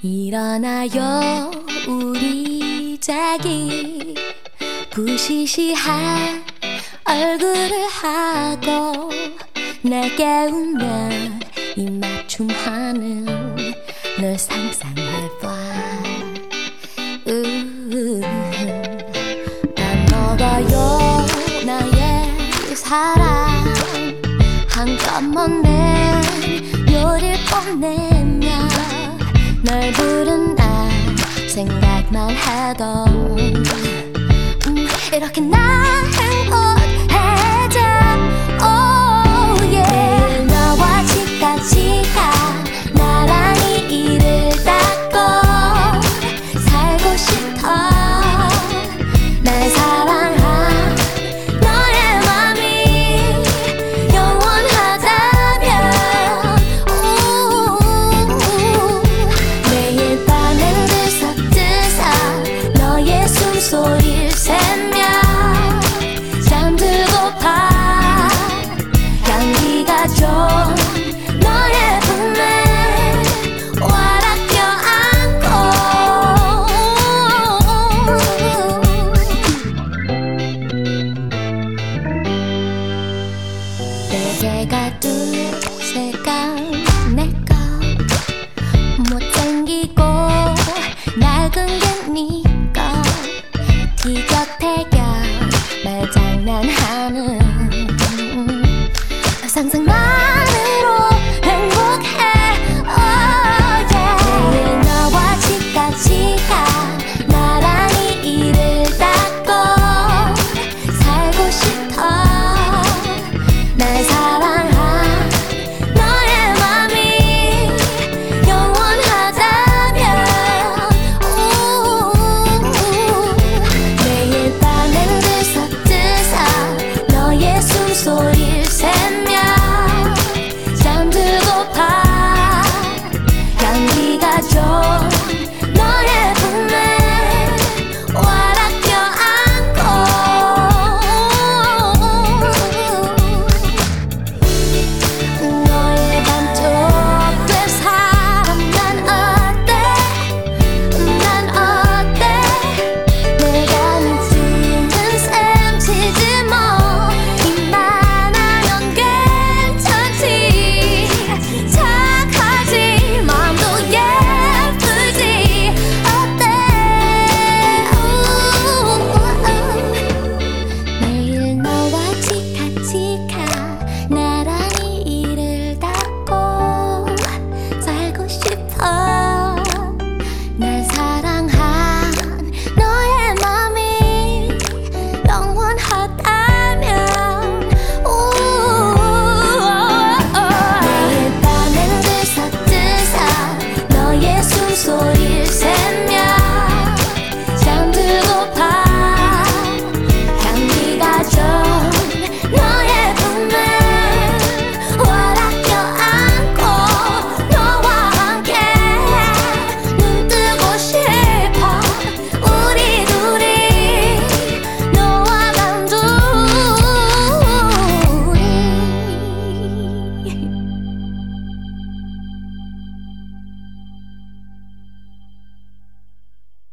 일어나요 우리 자기 부시시한 얼굴을 하고 날 깨우면 입맞춤하는 널 상상해봐. 난 먹어요 나의 사랑 한꺼번에 요리를 뽐내며 널 부른 날 생각만 해도 이렇게 난 행복해져. Oh yeah. 너와 집까지가 나란히 이를 닦고 살고 싶어. 날 사랑한 너의 맘이 영원하다면 매일 밤을 들썩들썩 너의 숨소리를 새며 잠들고파. 향기가 좀 너의 품에 와라 껴안고 베개가 두새가 내꺼 못생기고 낡은 게 니꺼 티격태격 말장난하는 상상만